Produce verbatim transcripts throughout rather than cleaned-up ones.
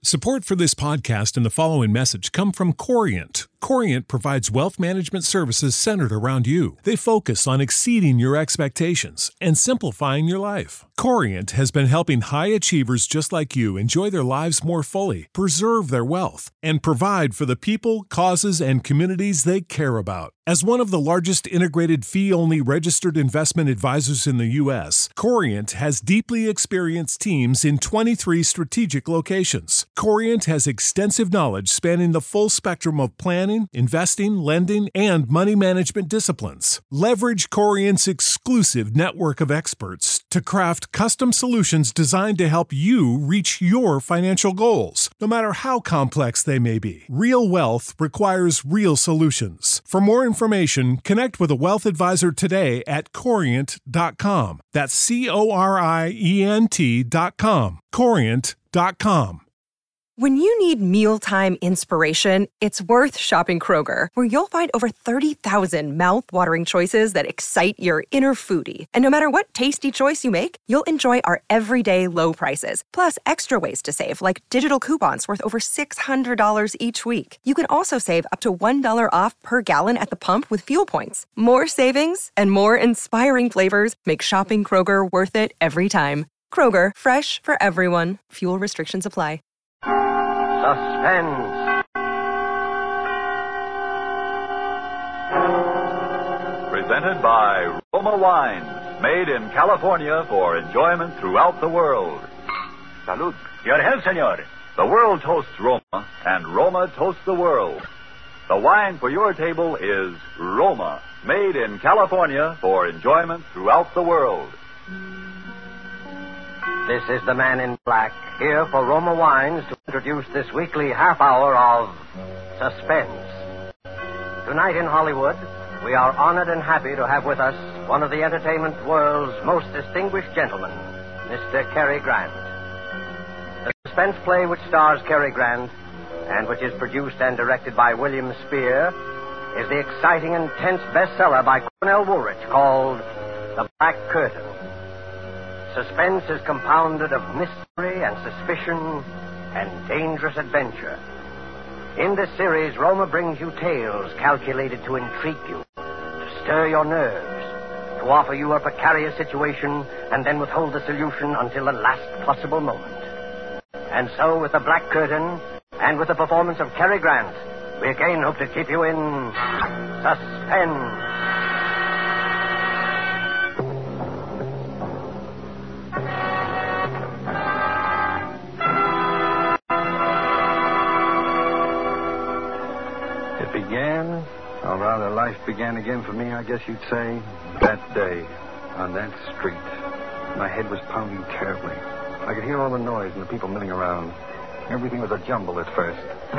Support for this podcast and the following message come from Corient. Corient provides wealth management services centered around you. They focus on exceeding your expectations and simplifying your life. Corient has been helping high achievers just like you enjoy their lives more fully, preserve their wealth, and provide for the people, causes, and communities they care about. As one of the largest integrated fee-only registered investment advisors in the U S, Corient has deeply experienced teams in twenty-three strategic locations. Corient has extensive knowledge spanning the full spectrum of planning, investing, lending, and money management disciplines. Leverage Corient's exclusive network of experts to craft custom solutions designed to help you reach your financial goals, no matter how complex they may be. Real wealth requires real solutions. For more information, connect with a wealth advisor today at corient dot com. That's C O R I E N T dot com. corient dot com. When you need mealtime inspiration, it's worth shopping Kroger, where you'll find over thirty thousand mouth-watering choices that excite your inner foodie. And no matter what tasty choice you make, you'll enjoy our everyday low prices, plus extra ways to save, like digital coupons worth over six hundred dollars each week. You can also save up to one dollar off per gallon at the pump with fuel points. More savings and more inspiring flavors make shopping Kroger worth it every time. Kroger, fresh for everyone. Fuel restrictions apply. Suspense. Presented by Roma Wines, made in California for enjoyment throughout the world. Salud. Your health, senor. The world toasts Roma, and Roma toasts the world. The wine for your table is Roma, made in California for enjoyment throughout the world. This is the Man in Black, here for Roma Wines to introduce this weekly half hour of Suspense. Tonight in Hollywood, we are honored and happy to have with us one of the entertainment world's most distinguished gentlemen, Mister Cary Grant. The suspense play which stars Cary Grant, and which is produced and directed by William Spear, is the exciting and tense bestseller by Cornell Woolrich called The Black Curtain. Suspense is compounded of mystery and suspicion and dangerous adventure. In this series, Roma brings you tales calculated to intrigue you, to stir your nerves, to offer you a precarious situation and then withhold the solution until the last possible moment. And so, with The Black Curtain and with the performance of Cary Grant, we again hope to keep you in suspense. Began, or rather life began again for me, I guess you'd say, that day, on that street. My head was pounding terribly. I could hear all the noise and the people milling around. Everything was a jumble at first.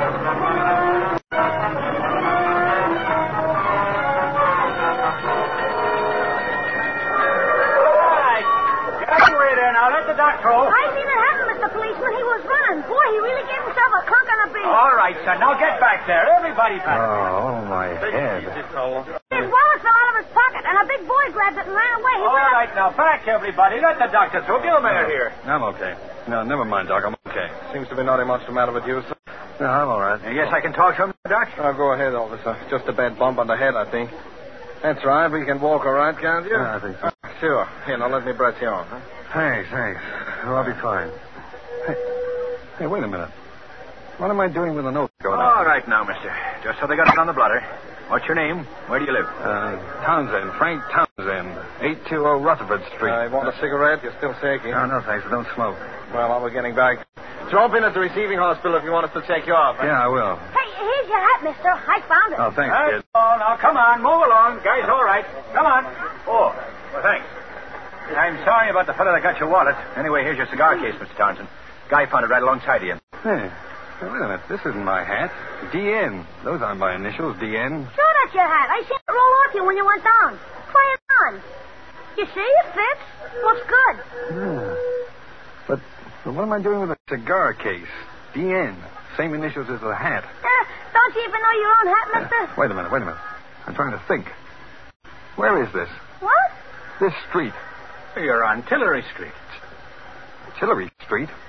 I seen it happen, Mister Policeman. He was running. Boy, he really gave himself a clunk on the beat. All right, son. Now get back there. Everybody back. Oh, oh my head. His wallet fell out of his pocket, and a big boy grabbed it and ran away. He All went right, now back, everybody. Let the doctor through. Gilmore here. I'm okay. No, never mind, Doc. I'm okay. Seems to be not much the matter with you, sir. No, I'm all right. Yes, I can talk to him, Doc. Oh, go ahead, officer. Just a bad bump on the head, I think. That's right. We can walk all right, can't you? Yeah, I think so. Uh, sure. Here, now let me brush you off, huh? Thanks, thanks. Oh, I'll be fine. Hey, hey, wait a minute. What am I doing with the note going on? All right now, mister. Just so they got it on the blotter. What's your name? Where do you live? Uh, Townsend. Frank Townsend. eight two zero Rutherford Street. I uh, want a cigarette? You're still shaking. No, no, thanks. I don't smoke. Well, while we're getting back, drop in at the receiving hospital if you want us to check you off. Huh? Yeah, I will. Hey, here's your hat, mister. I found it. Oh, thanks, That's kid. all. Now, come on. Move along. Guy's all right. Come on. Oh, well, thanks. I'm sorry about the fellow that got your wallet. Anyway, here's your cigar case, Mister Townsend. Guy found it right alongside of you. Hey, wait a minute. This isn't my hat. D N. Those aren't my initials, D N. Sure, that's your hat. I seen it roll off you when you went down. Try it on. You see, it fits. Looks good. Yeah. But, but what am I doing with a cigar case? D N. Same initials as the hat. Uh, don't you even know your own hat, mister? Uh, wait a minute, wait a minute. I'm trying to think. Where is this? What? This street. You're on Tillery Street. Tillery Street?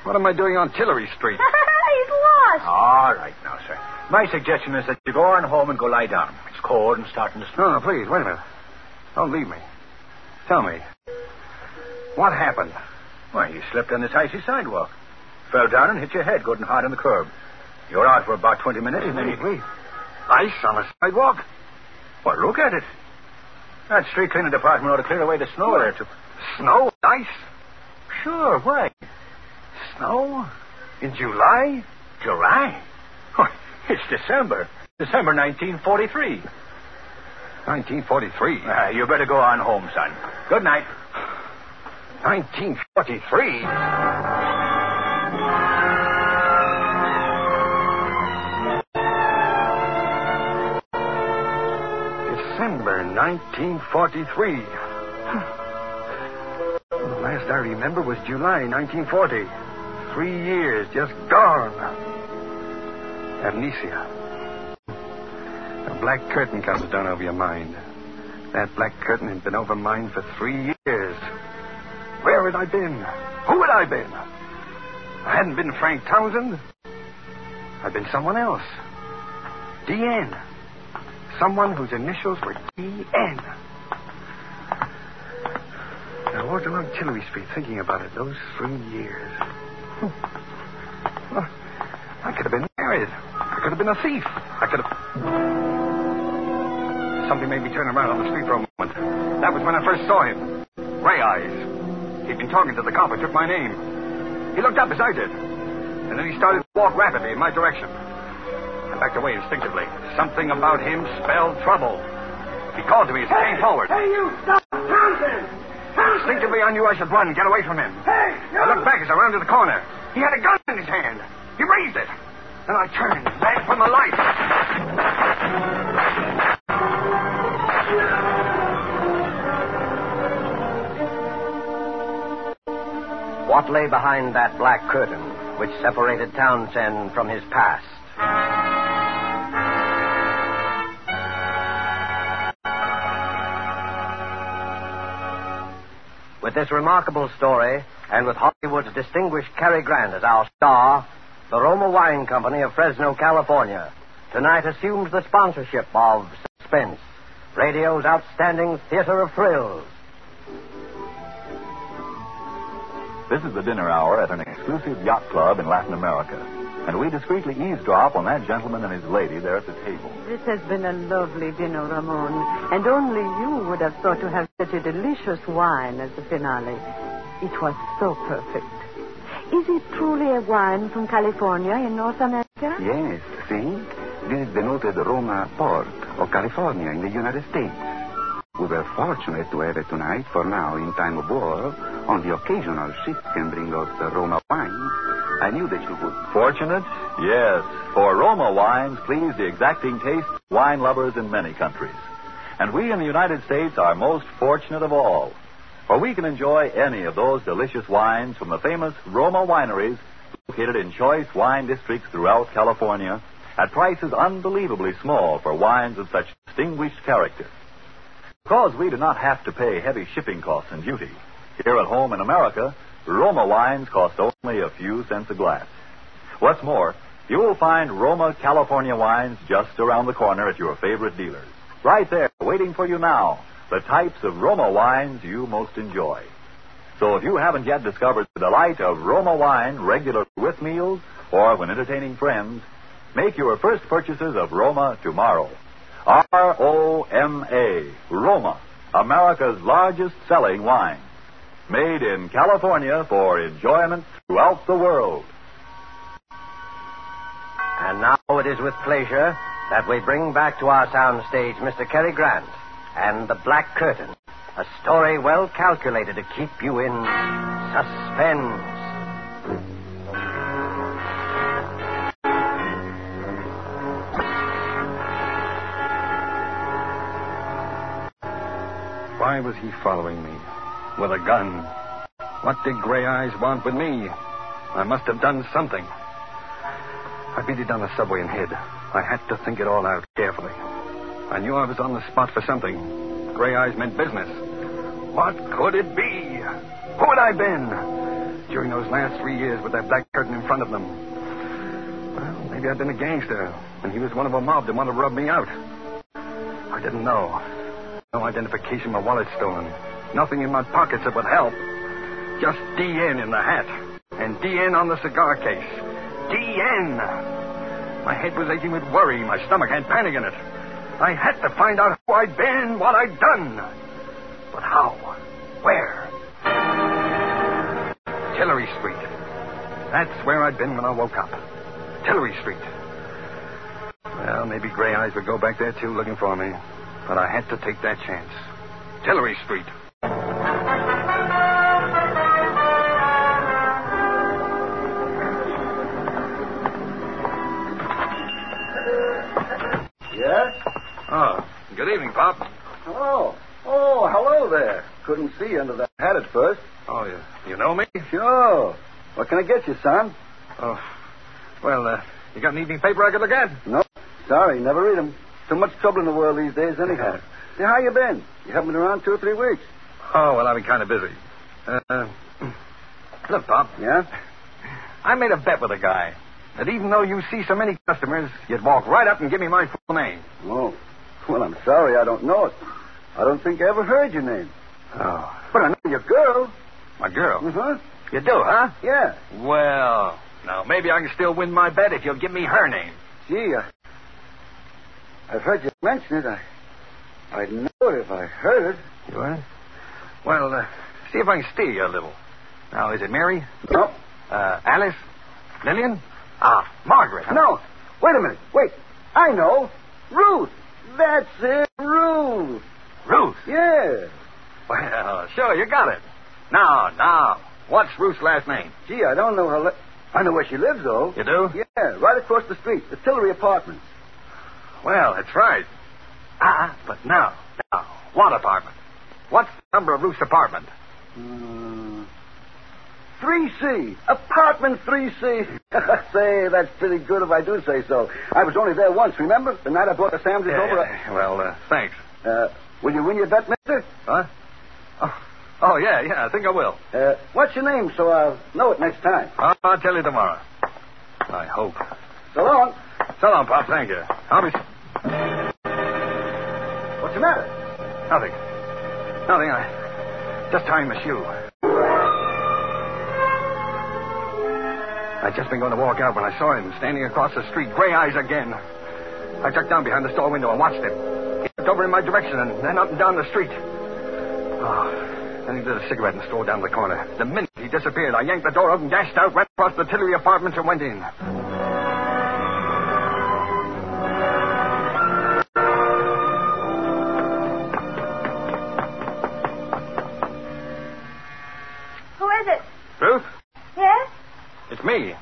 What am I doing on Tillery Street? He's lost. All right now, sir. My suggestion is that you go on home and go lie down. It's cold and starting to snow. No, no, please, wait a minute. Don't leave me. Tell me. What happened? Why, you slipped on this icy sidewalk. Fell down and hit your head good and hard on the curb. You were out for about twenty minutes and then you... Wait. Ice on the sidewalk? Well, look at it. That street cleaning department ought to clear away the snow there, too. Snow? Ice? Sure, why? Snow? In July? July? Why, it's December. December nineteen forty-three. nineteen forty-three? Uh, you better go on home, son. Good night. nineteen forty-three? December nineteen forty-three. The last I remember was July nineteen forty. Three years just gone. Amnesia. A black curtain comes down over your mind. That black curtain had been over mine for three years. Where had I been? Who had I been? I hadn't been Frank Townsend. I'd been someone else. D N. Someone whose initials were D N. I walked along Tillery Street thinking about it those three years. Well, I could have been married. I could have been a thief. I could have... Something made me turn around on the street for a moment. That was when I first saw him. Gray Eyes. He'd been talking to the cop who took my name. He looked up as I did. And then he started to walk rapidly in my direction. I backed away instinctively. Something about him spelled trouble. He called to me as he came forward. Hey, you stop! Townsend! Townsend! Instinctively, I knew I should run and get away from him. Hey! You... I looked back as I rounded the corner. He had a gun in his hand. He raised it. Then I turned, ran for my life. What lay behind that black curtain which separated Townsend from his past? With this remarkable story, and with Hollywood's distinguished Cary Grant as our star, the Roma Wine Company of Fresno, California, tonight assumes the sponsorship of Suspense, radio's outstanding theater of thrills. This is the dinner hour at an exclusive yacht club in Latin America. And we discreetly eavesdrop on that gentleman and his lady there at the table. This has been a lovely dinner, Ramon. And only you would have thought to have such a delicious wine as the finale. It was so perfect. Is it truly a wine from California in North America? Yes, see? This is the noted Roma port of California in the United States. We were fortunate to have it tonight, for now, in time of war, on the occasional ship can bring us the Roma wine. I knew that you would. Fortunate? Yes, for Roma wines please the exacting taste of wine lovers in many countries. And we in the United States are most fortunate of all, for we can enjoy any of those delicious wines from the famous Roma wineries located in choice wine districts throughout California at prices unbelievably small for wines of such distinguished character. Because we do not have to pay heavy shipping costs and duty, here at home in America, Roma wines cost only a few cents a glass. What's more, you will find Roma California wines just around the corner at your favorite dealers. Right there, waiting for you now, the types of Roma wines you most enjoy. So if you haven't yet discovered the delight of Roma wine regularly with meals or when entertaining friends, make your first purchases of Roma tomorrow. R O M A, Roma, America's largest selling wine. Made in California for enjoyment throughout the world. And now it is with pleasure that we bring back to our soundstage Mister Cary Grant and The Black Curtain, a story well calculated to keep you in suspense. Why was he following me? With a gun. What did Gray Eyes want with me? I must have done something. I beat it down the subway and hid. I had to think it all out carefully. I knew I was on the spot for something. Gray Eyes meant business. What could it be? Who had I been? during those last three years with that black curtain in front of them. Well, maybe I'd been a gangster, and he was one of a mob that wanted to rub me out. I didn't know. No identification, my wallet stolen. Nothing in my pockets that would help. Just D N in the hat. And D N on the cigar case. D N! My head was aching with worry. My stomach had panic in it. I had to find out who I'd been, what I'd done. But how? Where? Tillery Street. That's where I'd been when I woke up. Tillery Street. Well, maybe Gray Eyes would go back there, too, looking for me. But I had to take that chance. Tillery Street. Yes? Oh, good evening, Pop. Oh, oh, hello there. Couldn't see you under that hat at first. Oh, you, you know me? Sure. What can I get you, son? Oh, well, uh, you got an evening paper I could look at? No, sorry, never read them. Too much trouble in the world these days, anyhow. Say, how you been? You haven't been around two or three weeks. Oh, well, I've been kind of busy. Uh, look, Pop. Yeah? I made a bet with a guy that even though you see so many customers, you'd walk right up and give me my full name. Oh, well, I'm sorry, I don't know it. I don't think I ever heard your name. Oh. But I know your girl. My girl? Uh-huh. You do, huh? Yeah. Well, now, maybe I can still win my bet if you'll give me her name. Gee, I... I've heard you mention it. I... I'd know it if I heard it. You would? Well, uh, see if I can steer you a little. Now, is it Mary? No. Uh, Alice? Lillian? Ah, Margaret. Huh? No. Wait a minute. Wait. I know. Ruth. That's it. Ruth. Ruth? Yeah. Well, sure, you got it. Now, now, what's Ruth's last name? Gee, I don't know her... Le- I know where she lives, though. You do? Yeah, right across the street. The Tillery Apartments. Well, that's right. Ah, but now, now, what apartment? What's the number of Ruth's apartment? Uh, three C. Apartment three C. Say, that's pretty good if I do say so. I was only there once, remember? The night I brought the sandwiches yeah, over. Yeah. Well, uh, thanks. Uh, will you win your bet, mister? Huh? Oh, oh, yeah, yeah, I think I will. Uh, what's your name so I'll know it next time? I'll, I'll tell you tomorrow. I hope. So long. So long, Pop. Thank you. I'll be... What's the matter? Nothing. Nothing. I just tying my shoe. I'd just been going to walk out when I saw him standing across the street, Gray Eyes again. I ducked down behind the store window and watched him. He looked over in my direction and then up and down the street. Oh, then he lit a cigarette and strolled down the corner. The minute he disappeared, I yanked the door open, dashed out, ran across the Tillery Apartments and went in. Ruth? Yes? It's me.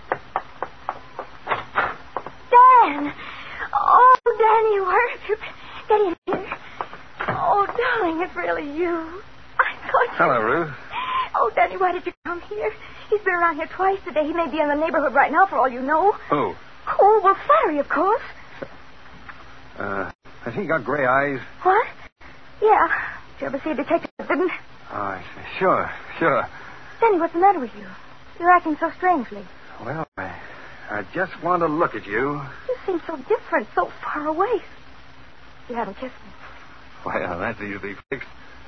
Dan! Oh, Danny, where have you been? Get in here. Oh, darling, it's really you. I thought you... Hello, Ruth. Oh, Danny, why did you come here? He's been around here twice today. He may be in the neighborhood right now, for all you know. Who? Oh, well, Flattery, of course. Uh, has he got gray eyes? What? Yeah. Did you ever see a detective that didn't? Oh, I see. Sure, sure. Danny, what's the matter with you? You're acting so strangely. Well, I, I just want to look at you. You seem so different, so far away. You haven't kissed me. Well, that's easily fixed.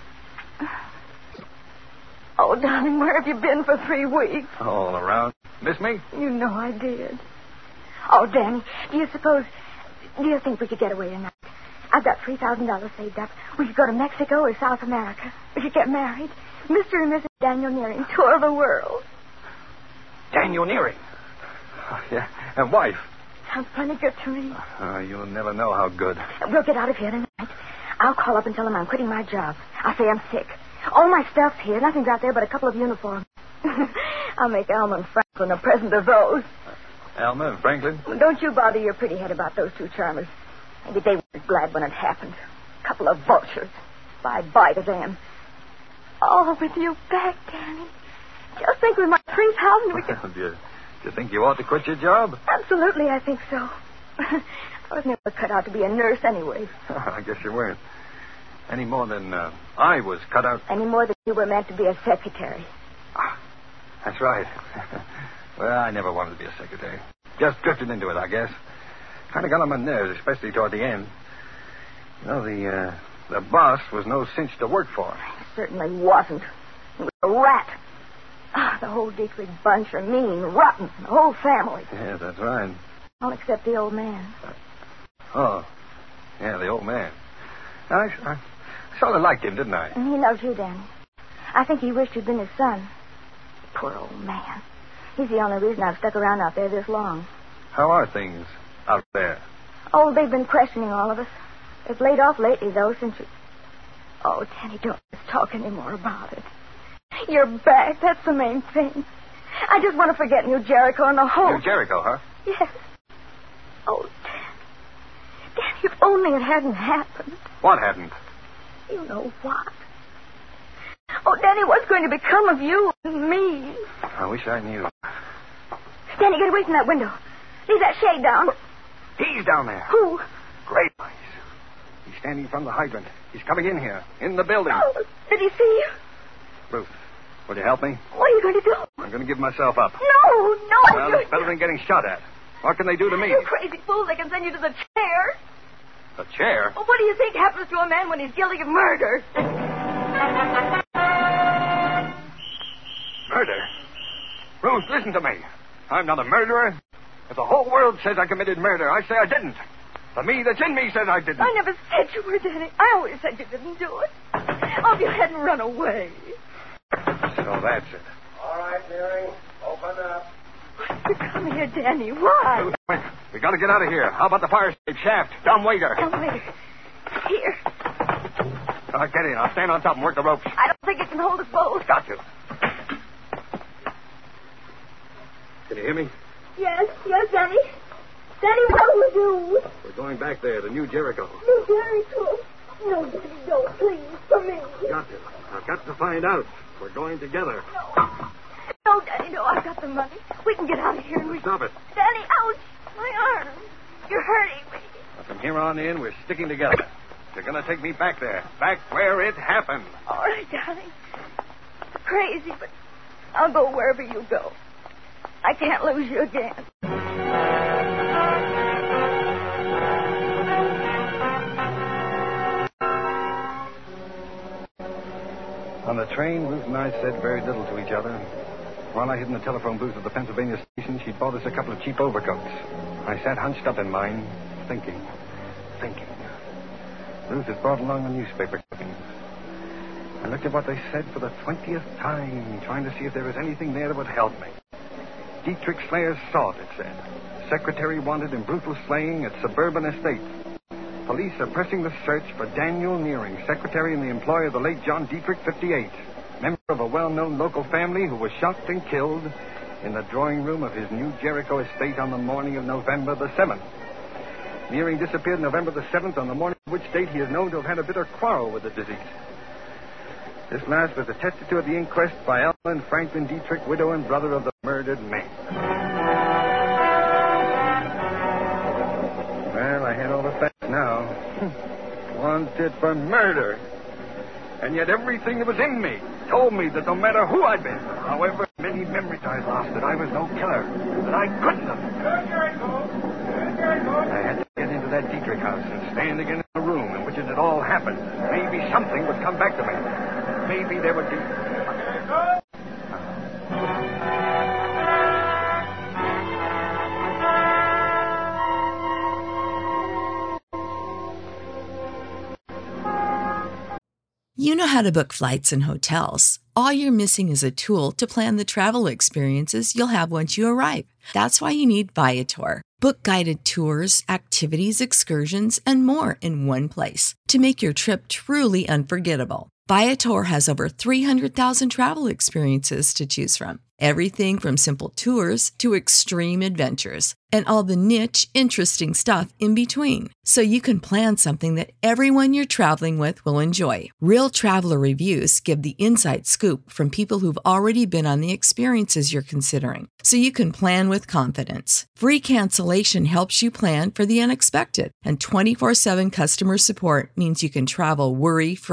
Oh, darling, where have you been for three weeks? All around. Miss me? You know I did. Oh, Danny, do you suppose... Do you think we could get away tonight? I've got three thousand dollars saved up. We could go to Mexico or South America. We could get married. Mister and Missus Daniel Nearing tour the world. Daniel Nearing? Oh, yeah. And wife? Sounds plenty good to me. Uh, you'll never know how good. We'll get out of here tonight. I'll call up and tell them I'm quitting my job. I'll say I'm sick. All my stuff's here. Nothing's out there but a couple of uniforms. I'll make Alma and Franklin a present of those. Alma and Franklin? Well, don't you bother your pretty head about those two charmers. Maybe they weren't glad when it happened. A couple of vultures. Bye-bye to them. Oh, with you back, Danny. Just think with my three thousand we could... do, you, do you think you ought to quit your job? Absolutely, I think so. I was never cut out to be a nurse anyway. I guess you weren't. Any more than uh, I was cut out. Any more than you were meant to be a secretary. Ah, That's right. Well, I never wanted to be a secretary. Just drifted into it, I guess. Kind of got on my nerves, especially toward the end. You know, the uh, the boss was no cinch to work for. He certainly wasn't. He was a rat. Ah, the whole Dietrich bunch are mean, rotten, the whole family. Yeah, that's right. All except the old man. Oh, yeah, the old man. I, I sort of liked him, didn't I? And he loves you, Danny. I think he wished he'd been his son. Poor old man. He's the only reason I've stuck around out there this long. How are things out there? Oh, they've been questioning all of us. They've laid off lately, though, since you... Oh, Danny, don't let's talk any more about it. You're back. That's the main thing. I just want to forget New Jericho and the whole... New Jericho, huh? Yes. Oh, Dan. Dan, if only it hadn't happened. What hadn't? You know what? Oh, Danny, what's going to become of you and me? I wish I knew. Danny, get away from that window. Leave that shade down. He's down there. Who? Great eyes. He's standing from the hydrant. He's coming in here, in the building. Oh, did he see you? Ruth, will you help me? What are you going to do? I'm going to give myself up. No, no. Well, it's better than getting shot at. What can they do to me? You crazy fool. They can send you to the chair. The chair? Well, what do you think happens to a man when he's guilty of murder? Murder? Ruth, listen to me. I'm not a murderer. If the whole world says I committed murder, I say I didn't. The me that's in me says I didn't. I never said you were, Danny. I always said you didn't do it. Oh, if you hadn't run away. So that's it. All right, Mary. Open up. You come here, Danny. Why? Ruth, wait. We got to get out of here. How about the fire escape shaft? Dumb waiter. Dumb waiter. Here. Uh, get in. I'll stand on top and work the ropes. I don't think it can hold us both. Got to. Can you hear me? Yes, yes, Danny. Danny, what do we do? We're going back there to New Jericho. New Jericho? No, Danny, don't, please, for me. Got to. I've got to find out. We're going together. No. No, Danny, no, I've got the money. We can get out of here and we... Stop it. Danny, ouch! My arm. You're hurting me. Well, from here on in, we're sticking together. You're going to take me back there. Back where it happened. All right, darling. Crazy, but I'll go wherever you go. I can't lose you again. On the train, Ruth and I said very little to each other. While I hid in the telephone booth at the Pennsylvania station, she'd bought us a couple of cheap overcoats. I sat hunched up in mine, thinking, thinking. Ruth had brought along the newspaper clippings. I looked at what they said for the twentieth time, trying to see if there was anything there that would help me. Dietrich Slayer's sought, it said. Secretary wanted in brutal slaying at suburban estate. Police are pressing the search for Daniel Nearing, secretary in the employ of the late John Dietrich, fifty-eight, member of a well-known local family who was shot and killed in the drawing room of his New Jericho estate on the morning of November the seventh. Nearing disappeared November the seventh, on the morning of which date he is known to have had a bitter quarrel with the deceased. This last was attested to at the inquest by Ellen Franklin Dietrich, widow and brother of the murdered man. Well, I had all the facts now. Wanted for murder. And yet everything that was in me told me that no matter who I'd been, however many memories I lost, that I was no killer, that I couldn't have. I had to get into that Dietrich house and stand again in the room in which it had all happened. Maybe something would come back to me. Maybe there would be... You know how to book flights and hotels. All you're missing is a tool to plan the travel experiences you'll have once you arrive. That's why you need Viator. Book guided tours, activities, excursions, and more in one place to make your trip truly unforgettable. Viator has over three hundred thousand travel experiences to choose from. Everything from simple tours to extreme adventures and all the niche, interesting stuff in between. So you can plan something that everyone you're traveling with will enjoy. Real traveler reviews give the inside scoop from people who've already been on the experiences you're considering. So you can plan with confidence. Free cancellation helps you plan for the unexpected. And twenty-four seven customer support means you can travel worry-free.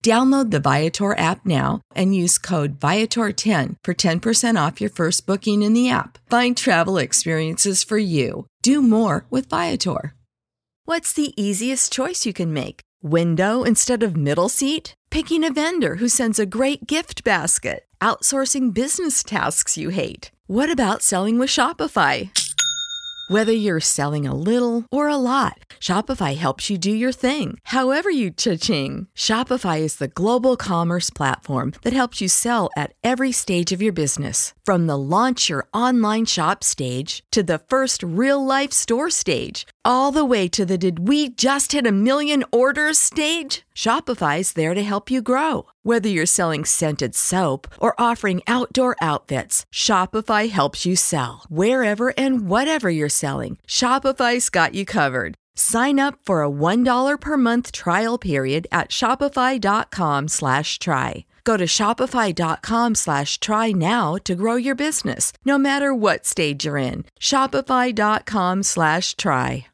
Download the Viator app now and use code Viator ten for ten percent off your first booking in the app. Find travel experiences for you. Do more with Viator. What's the easiest choice you can make? Window instead of middle seat? Picking a vendor who sends a great gift basket? Outsourcing business tasks you hate? What about selling with Shopify? Whether you're selling a little or a lot, Shopify helps you do your thing, however you cha-ching. Shopify is the global commerce platform that helps you sell at every stage of your business. From the launch your online shop stage to the first real-life store stage, all the way to the did we just hit a million orders stage. Shopify's there to help you grow. Whether you're selling scented soap or offering outdoor outfits, Shopify helps you sell. Wherever and whatever you're selling, Shopify's got you covered. Sign up for a one dollar per month trial period at shopify.com slash try. Go to shopify.com slash try now to grow your business, no matter what stage you're in. Shopify.com slash try.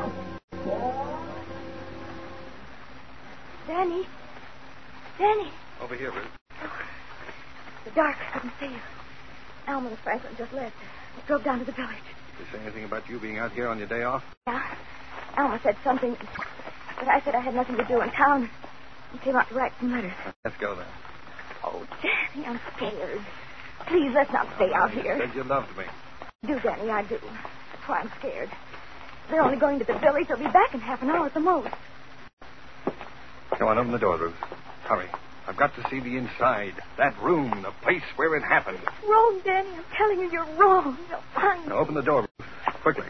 Danny. Danny. Over here, Ruth. The dark, I couldn't see you. Alma and Franklin just left. They drove down to the village. Did they say anything about you being out here on your day off? Yeah. Alma said something, but I said I had nothing to do in town. He came out to write some letters. Let's go then. Oh, Danny, I'm scared. Please, let's not stay out you here. said you loved me. Do, Danny, I do. That's why I'm scared. They're only going to the village. They'll be back in half an hour at the most. Come on, open the door, Ruth. Hurry. I've got to see the inside. That room, the place where it happened. It's wrong, Danny. I'm telling you, you're wrong. You'll find Now, open the door, Ruth. Quickly.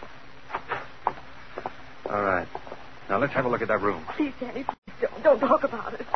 All right. Now, let's have a look at that room. Please, Danny, please don't. Don't talk about it.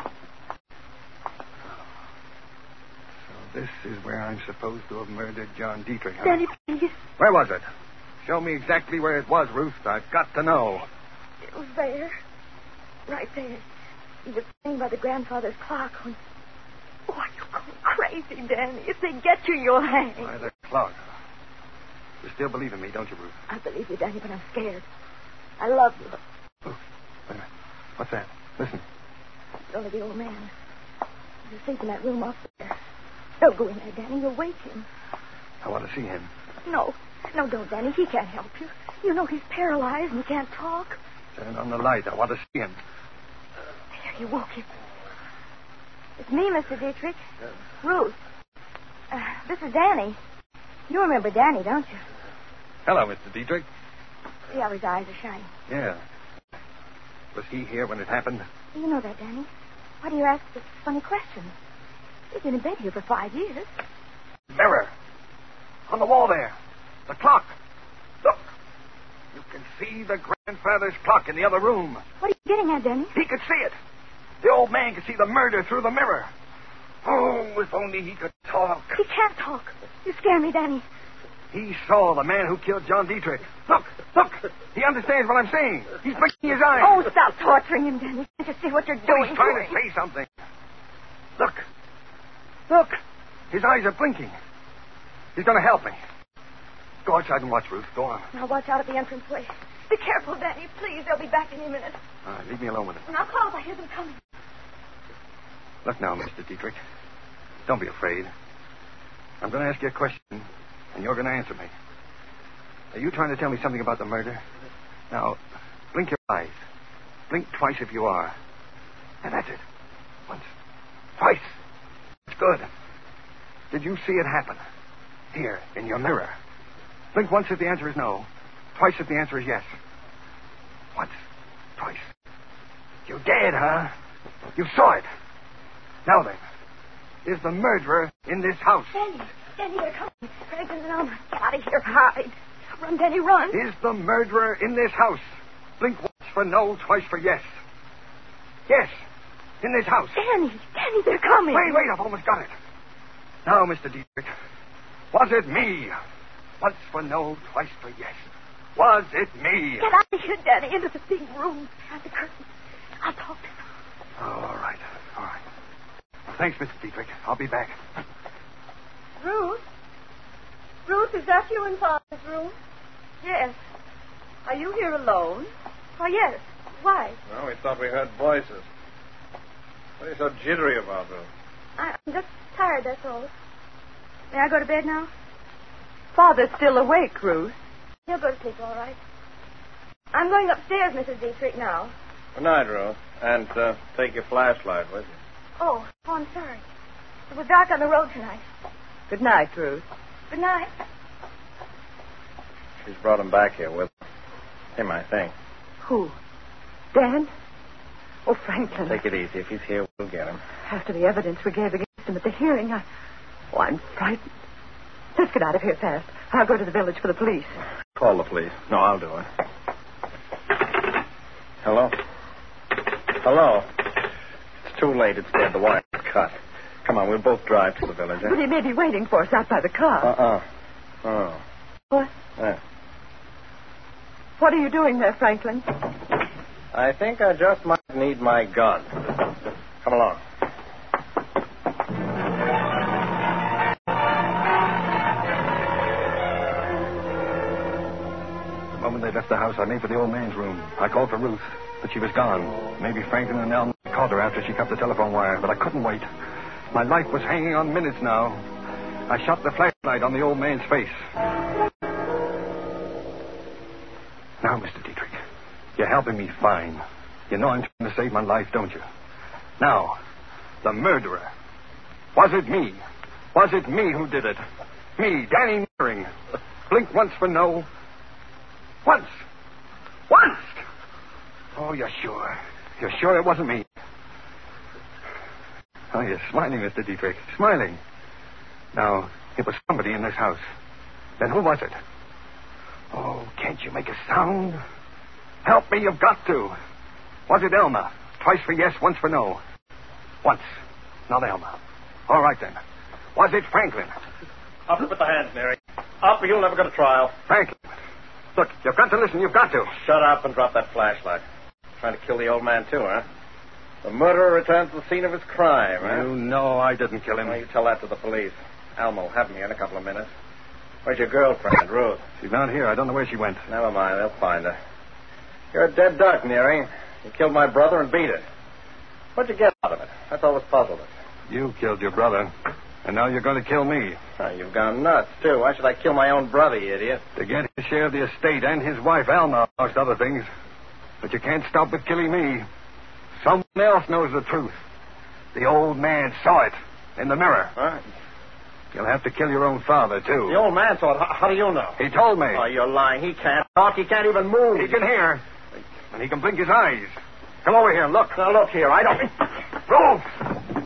So this is where I'm supposed to have murdered John Dietrich, huh? Danny, please. Where was it? Show me exactly where it was, Ruth. I've got to know. It was there. Right there. He was sitting by the grandfather's clock when... Oh, you're going crazy, Danny. If they get you, you'll hang. By the clock. You still believe in me, don't you, Ruth? I believe you, Danny, but I'm scared. I love you. Oh, wait a minute. What's that? Listen. It's only the old man. He's asleep in that room off there. Don't go in there, Danny. You'll wake him. I want to see him. No. No, don't, Danny. He can't help you. You know he's paralyzed and he can't talk. Turn on the light. I want to see him. There, you woke him. It's me, Mister Dietrich. Yes. Ruth. Uh, this is Danny. You remember Danny, don't you? Hello, Mister Dietrich. See how his eyes are shining. Yeah. Was he here when it happened? You know that, Danny. Why do you ask such funny questions? He's been in bed here for five years. Mirror. On the wall there. The clock. Look. You can see the grandfather's clock in the other room. What are you getting at, Danny? He could see it. The old man could see the murder through the mirror. Oh, if only he could talk. He can't talk. You scare me, Danny. He saw the man who killed John Dietrich. Look, look. He understands what I'm saying. He's blinking his eyes. Oh, stop torturing him, Danny. Can't you see what you're doing? He's trying to say something. Look. Look. His eyes are blinking. He's going to help me. Go outside and watch, Ruth. Go on. Now watch out at the entranceway. Be careful, Danny. Please, they'll be back any minute. All right, leave me alone with it. Now call if I hear them coming. Look now, Mister Dietrich. Don't be afraid. I'm going to ask you a question, and you're going to answer me. Are you trying to tell me something about the murder? Now, blink your eyes. Blink twice if you are. And that's it. Once. Twice. It's good. Did you see it happen? Here, in your mirror. Blink once if the answer is no. Twice if the answer is yes. Once. Twice. You did, huh? You saw it. Now then, is the murderer in this house? Danny, Danny, they're coming. Franklin and Alma, get out of here. Hide. Run, Danny, run. Is the murderer in this house? Blink once for no, twice for yes. Yes, in this house. Danny, Danny, they're coming. Wait, wait, I've almost got it. Now, Mister Dietrich, was it me? Once for no, twice for yes. Was it me? Get out of here, Danny, into the big room. Behind the curtain. I'll talk to them. Oh, all right, all right. Well, thanks, Mister Dietrich. I'll be back. Ruth? Ruth, is that you in Father's room? Yes. Are you here alone? Oh, yes. Why? Well, we thought we heard voices. What are you so jittery about, Ruth? I'm just tired, that's all. May I go to bed now? Father's still awake, Ruth. He'll go to sleep, all right. I'm going upstairs, Missus Dietrich, now. Good night, Ruth. And uh, take your flashlight with you. Oh, oh, I'm sorry. It was dark on the road tonight. Good night, Ruth. Good night. She's brought him back here with her. Him, I think. Who? Dan? Oh, Franklin. Take it easy. If he's here, we'll get him. After the evidence we gave against him at the hearing, I... Oh, I'm frightened. Let's get out of here fast. I'll go to the village for the police. Call the police. No, I'll do it. Hello? Hello? It's too late. It's dead. The wire's cut. Come on, we'll both drive to the village, eh? But he may be waiting for us out by the car. Uh-uh. Oh. What? Yeah. What are you doing there, Franklin? I think I just might need my gun. Come along. The moment they left the house, I made for the old man's room. I called for Ruth, but she was gone. Maybe Franklin and Elm caught her after she cut the telephone wire, but I couldn't wait. My life was hanging on minutes now. I shot the flashlight on the old man's face. Now, Mister Dietrich, you're helping me fine. You know I'm trying to save my life, don't you? Now, the murderer. Was it me? Was it me who did it? Me, Danny Nearing. Blink once for no. Once. Once! Oh, you're sure? You're sure it wasn't me? Oh, you're smiling, Mister Dietrich. Smiling. Now, it was somebody in this house. Then who was it? Oh, can't you make a sound? Help me, you've got to. Was it Elma? Twice for yes, once for no. Once. Not Elma. All right, then. Was it Franklin? Up with the hands, Mary. Up or you'll never go to trial. Franklin. Look, you've got to listen. You've got to. Shut up and drop that flashlight. Trying to kill the old man, too, huh? The murderer returns to the scene of his crime, huh? You know I didn't kill him. Well, you tell that to the police. Alma will have me in a couple of minutes. Where's your girlfriend, Ruth? She's not here. I don't know where she went. Never mind. They'll find her. You're a dead duck, Neary. You killed my brother and beat it. What'd you get out of it? That's always puzzled us. You killed your brother, and now you're going to kill me. Oh, you've gone nuts, too. Why should I kill my own brother, you idiot? To get his share of the estate and his wife, Alma, amongst other things. But you can't stop with killing me. Someone else knows the truth. The old man saw it in the mirror. Huh? You'll have to kill your own father, too. The old man saw it. How, how do you know? He told me. Oh, you're lying. He can't talk. He can't even move. He can hear. And he can blink his eyes. Come over here and look. Now, look here. I don't... Ruth!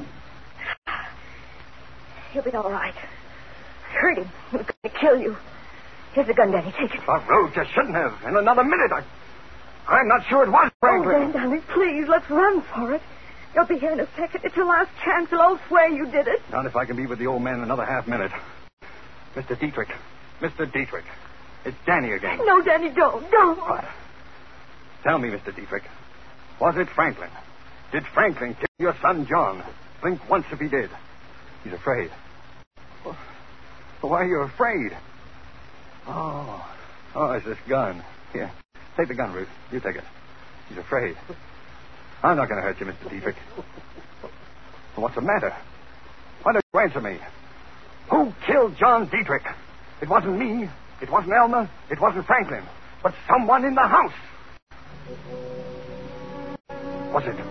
He'll be all right. I heard him. He was going to kill you. Here's the gun, Danny. Take it. Oh, Ruth, you shouldn't have. In another minute, I... I'm not sure it was Franklin. Oh, Dan, darling, please, let's run for it. You'll be here in a second. It's your last chance, and I'll swear you did it. Not if I can be with the old man another half minute. Mister Dietrich. Mister Dietrich. It's Danny again. No, Danny, don't. Don't. What? Tell me, Mister Dietrich. Was it Franklin? Did Franklin kill your son, John? Blink once if he did. He's afraid. Well, why are you afraid? Oh. Oh, it's this gun. Here. Take the gun, Ruth. You take it. He's afraid. I'm not going to hurt you, Mister Dietrich. Well, what's the matter? Why don't you answer me? Who killed John Dietrich? It wasn't me. It wasn't Elma. It wasn't Franklin. But someone in the house. Was it?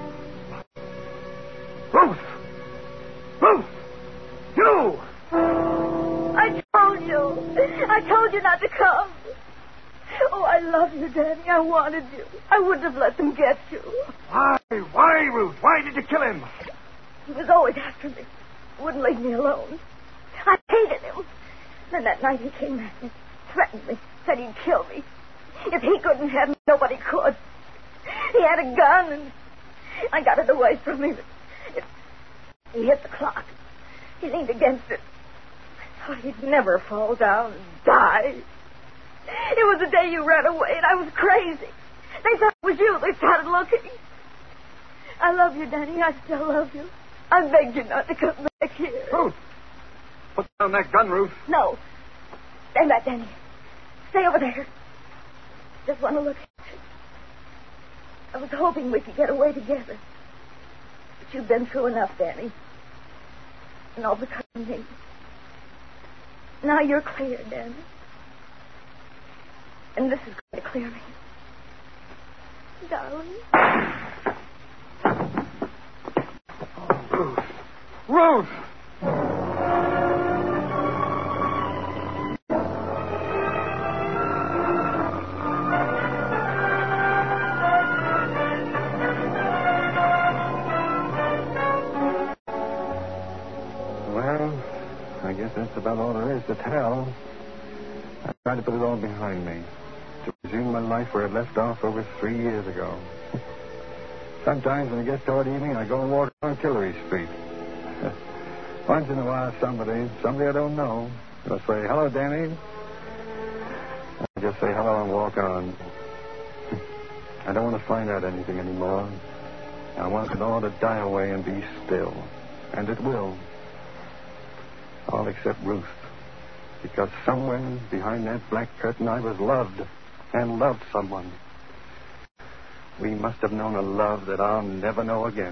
Ruth! Ruth! You! I told you. I told you not to come. Oh, I love you, Danny. I wanted you. I wouldn't have let them get you. Why? Why, Ruth? Why did you kill him? He was always after me. Wouldn't leave me alone. I hated him. Then that night he came at me, threatened me, said he'd kill me. If he couldn't have me, nobody could. He had a gun, and I got it away from him. It, he hit the clock. He leaned against it. I thought he'd never fall down and die. It was the day you ran away, and I was crazy. They thought it was you. They started looking. I love you, Danny. I still love you. I begged you not to come back here. Ruth! Put down that gun, Ruth. No. Stand back, Danny. Stay over there. Just want to look at you. I was hoping we could get away together. you've been through enough, Danny. And all because of me. Now you're clear, Danny. And this is going to clear me. Darling. Ruth! Ruth! Well, I guess that's about all there is to tell. I tried to put it all behind me, to resume my life where it left off over three years ago. Sometimes when it gets toward evening, I go and walk on Tillery Street. Once in a while, somebody, somebody I don't know, will say, "Hello, Danny." I just say hello and walk on. I don't want to find out anything anymore. I want it all to die away and be still. And it will. All except Ruth. Because somewhere behind that black curtain I was loved and loved someone. We must have known a love that I'll never know again.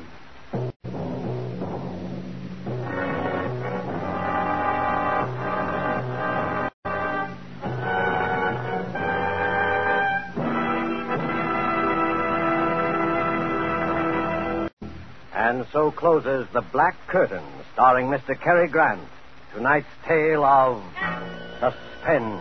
And so closes The Black Curtain, starring Mister Cary Grant. Tonight's tale of suspense.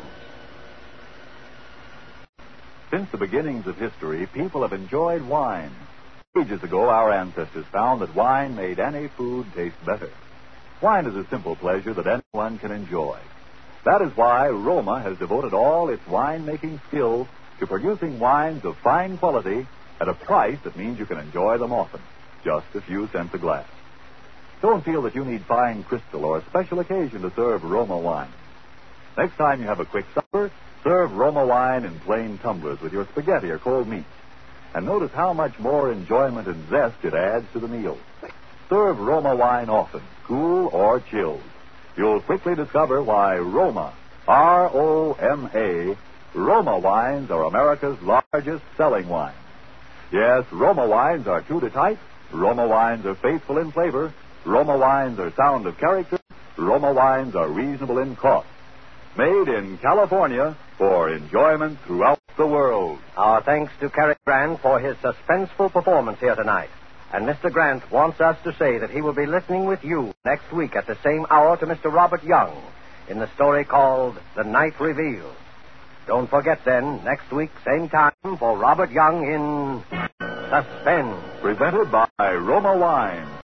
Since the beginnings of history, people have enjoyed wine. Ages ago, our ancestors found that wine made any food taste better. Wine is a simple pleasure that anyone can enjoy. That is why Roma has devoted all its wine-making skill to producing wines of fine quality at a price that means you can enjoy them often, just a few cents a glass. Don't feel that you need fine crystal or a special occasion to serve Roma wine. Next time you have a quick supper, serve Roma wine in plain tumblers with your spaghetti or cold meat. And notice how much more enjoyment and zest it adds to the meal. Serve Roma wine often, cool or chilled. You'll quickly discover why Roma, R O M A, Roma wines are America's largest selling wine. Yes, Roma wines are true to type. Roma wines are faithful in flavor. Roma wines are sound of character. Roma wines are reasonable in cost. Made in California for enjoyment throughout the world. Our thanks to Cary Grant for his suspenseful performance here tonight. And Mister Grant wants us to say that he will be listening with you next week at the same hour to Mister Robert Young in the story called The Night Revealed. Don't forget then, next week, same time, for Robert Young in Suspense. Presented by Roma Wine.